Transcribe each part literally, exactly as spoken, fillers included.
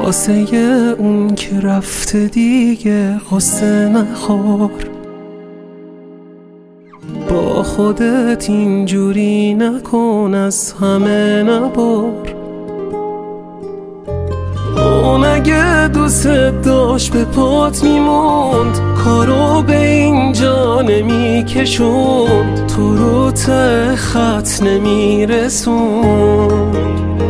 واسه اون که رفته دیگه قصه نخور، با خودت اینجوری نکن، از همه نبر. اون اگه دوست داشت به پات میموند، کارو به اینجا نمیکشوند، تو رو ته خط نمیرسوند.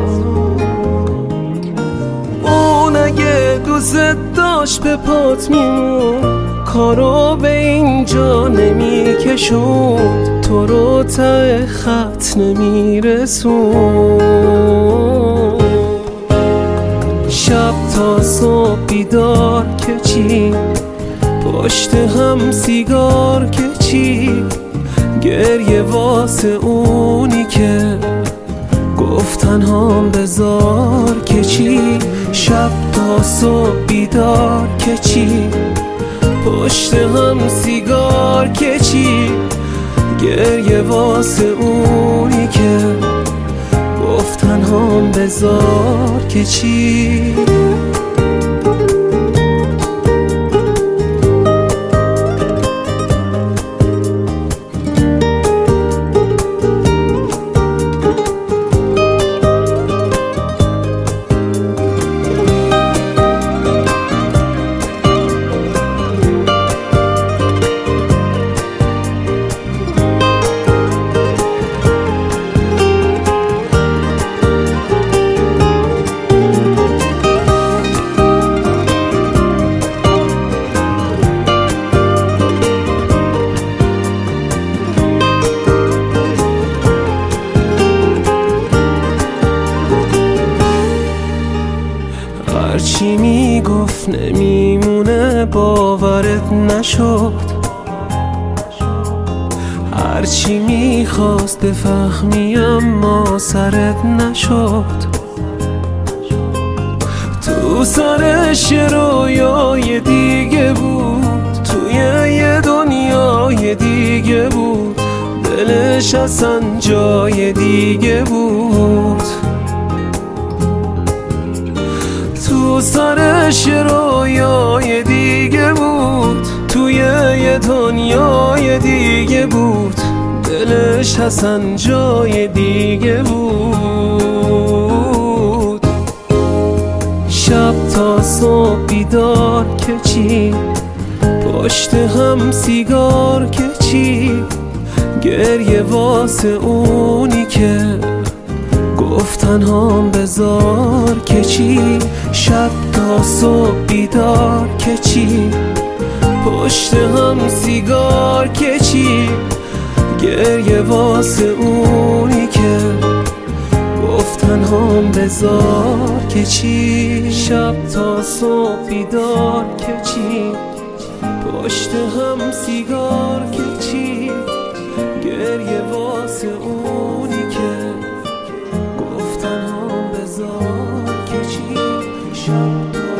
اون اگه دوست داشت به پات میموند، کارو به اینجا نمیکشوند، تو رو ته خط نمیرسوند. شب تا صبح بیدار که چی، پشت هم سیگار که چی، گریه واسه اونی که گفتن هم بذار که چی. شب تا صبح بیدار که چی، پشت هم سیگار که چی، گریه واسه اونی که گفتن هم بذار که چی. هرچی میگفت نمیمونه باورت نشد، هرچی میخواست بفهمی اما سرت نشد. تو سرش رویای دیگه بود، توی یه دنیای دیگه بود، دلش اصلا جای دیگه بود. تو سرش رویای دیگه بود، توی یه دنیای دیگه بود، دلش اصلا جای دیگه بود. شب تا صبح بیدار که چی، پشت هم سیگار که چی، گریه واسه اونی که گفتن هم بذار که چی. شب تا صبح بیدار که چی، پشت هم سیگار که چی، گریه واسه اونی که گفتن هم بذار که چی. شب تا صبح بیدار که چی، پشت هم سیگار که چی، گریه واسه اونی که گفتن هم بذار که چی. شب